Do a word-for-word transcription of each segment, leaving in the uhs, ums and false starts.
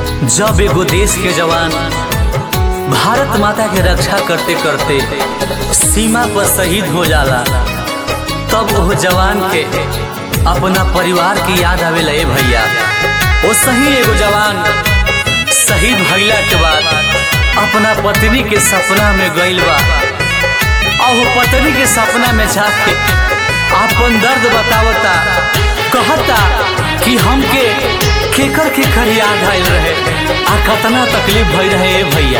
जब एगो देश के जवान भारत माता के रक्षा करते करते सीमा पर शहीद हो जाला तब वो जवान के अपना परिवार की याद आवेला। ए भैया वो सही एगो जवान शहीद भइला के बाद अपना पत्नी के सपना में गइल बा और वो पत्नी के सपना में जाके अपन दर्द बतावता, कहता कि हमके केकर केकर याद आयल रहे आ कतना तकलीफ भई रहे। ए भैया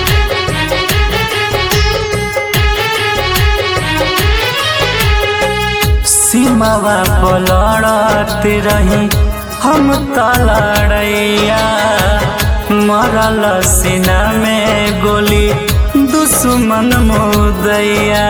सीमावा पर लड़ते रही हम तलड़ैया, मरल सीना में गोली दुश्मन मुदैया।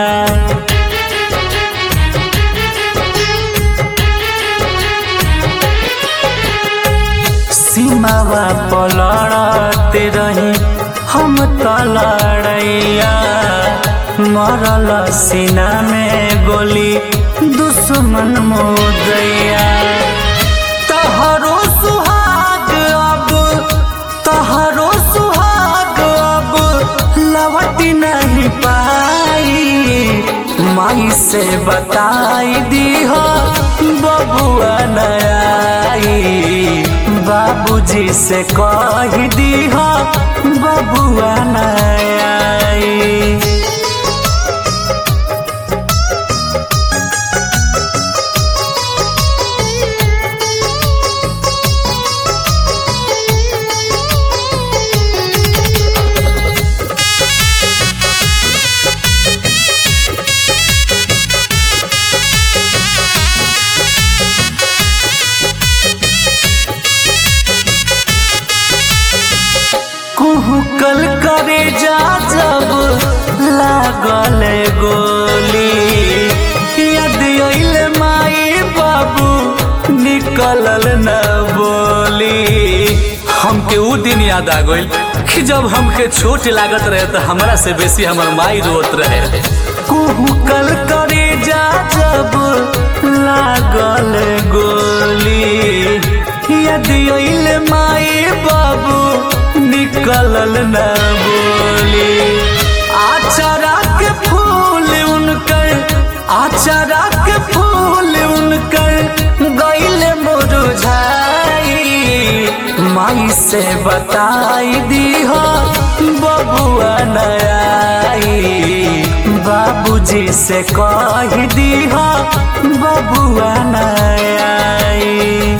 सीमावा पर लड़ते रही हम तलड़ैया, मरल सीना में गोली दुश्मन मुदैया। तहरो सुहाग अब तहरो सुहाग अब लौट नहीं पाई, माई से बताई दी हो बबुआ नई, बाबूजी से कह दी हो बबुआ नई। कल करे जा जब लागल गोली, याद आइले माई बाबू निकलल न बोली। हमके उ दिन याद आ गइल कि जब हमके छोट लागत रहे तो हमरा से बेसी हमर माई रोत रहे। कल करे जा जब लागल गोली, याद आइले माई बाबू निकलल न बोली। आचारा के फूल उनकर आचारा के फूल उनकर गइले मुरझाई, माई से बताई दी हो बबुआ नई, बाबूजी से कह दी हो बबुआ नई।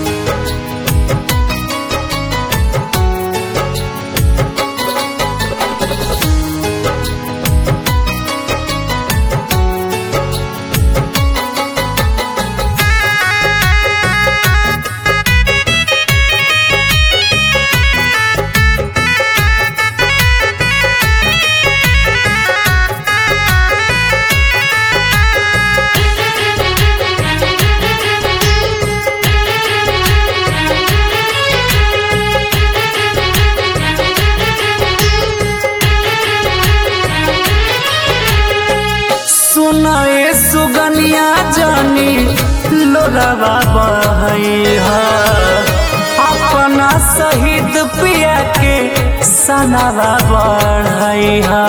सुनाए सुगनिया जानी लोरावा बहई हा, अपना शहीद पिया के सनावा बढ़ई हा।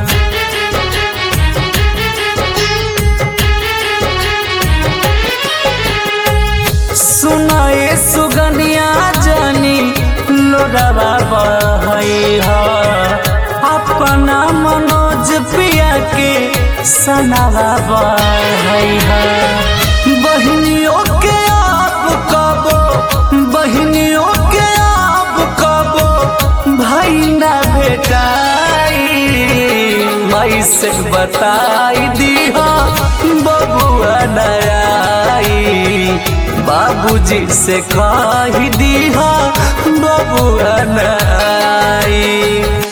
सुनाए सुगनिया जानी लोरावा बहई हा, अपना मनोज पिया के सनावा बढ़ई है। बहनियों के आप कबो बहनियों के आप कबो भाई ना भेटाई, माई से बताई दी हो बबुआ नई, बाबूजी से कह दी हो बबुआ नई।